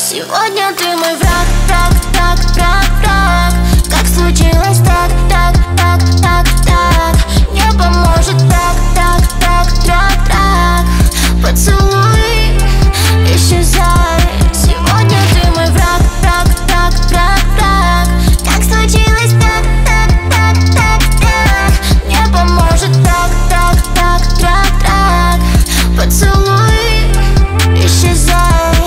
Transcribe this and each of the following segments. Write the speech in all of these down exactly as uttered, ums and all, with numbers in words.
Сегодня ты мой враг, враг, враг, враг, враг. Как случилось так, так, так, так, так. Не поможет так, так, так, так, так. Поцелуй, исчезай. Сегодня ты мой враг, враг, враг, враг, враг. Как случилось так, так, так, так, так. Не поможет так, так, так, так, так. Поцелуй, исчезай.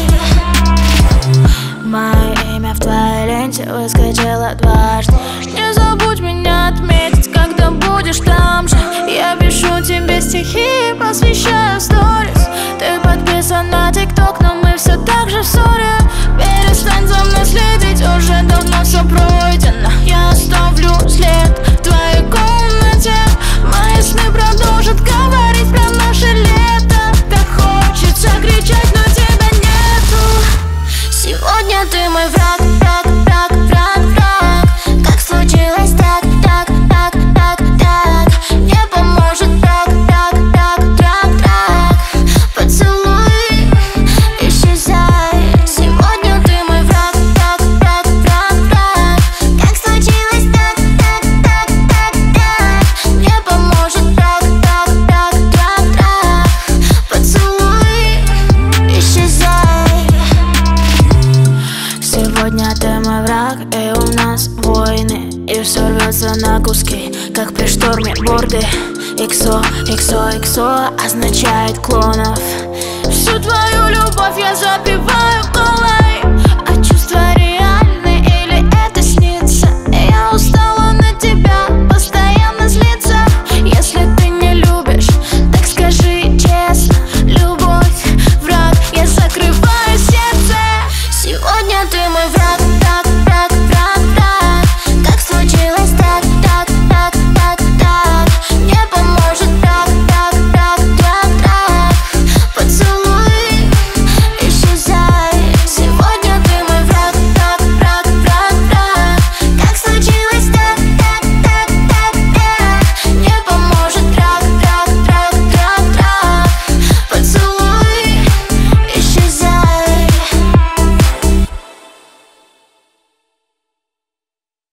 Мое имя в твоей ленте выскочило дважды. Не забудь меня отметить, когда будешь там же. Я пишу тебе стихи, посвящаю сторис. Ты подписан на тикток, но мы все так же в ссоре. Перестань за мной следить, уже давно все пройдено. Я оставлю след в твоей комнате. Мои сны продолжат говорить про наше лето. Так хочется кричать, но тебя нету. Сегодня ты мой враг, враг, враг, враг, враг. Как случилось так, так, так, так, так. Не поможет так, так, так, так, так. Поцелуй, исчезай. Сегодня ты мой враг, враг, враг, враг, враг. Как случилось так, так, так, так, так. Не поможет так, так, так, так, так. Поцелуй, исчезай. Сегодня ты мой враг, и у нас войны. И все рвется на куски, как при шторме борды. Иксо, иксо, иксо означает клонов. Всю твою любовь я запиваю колой.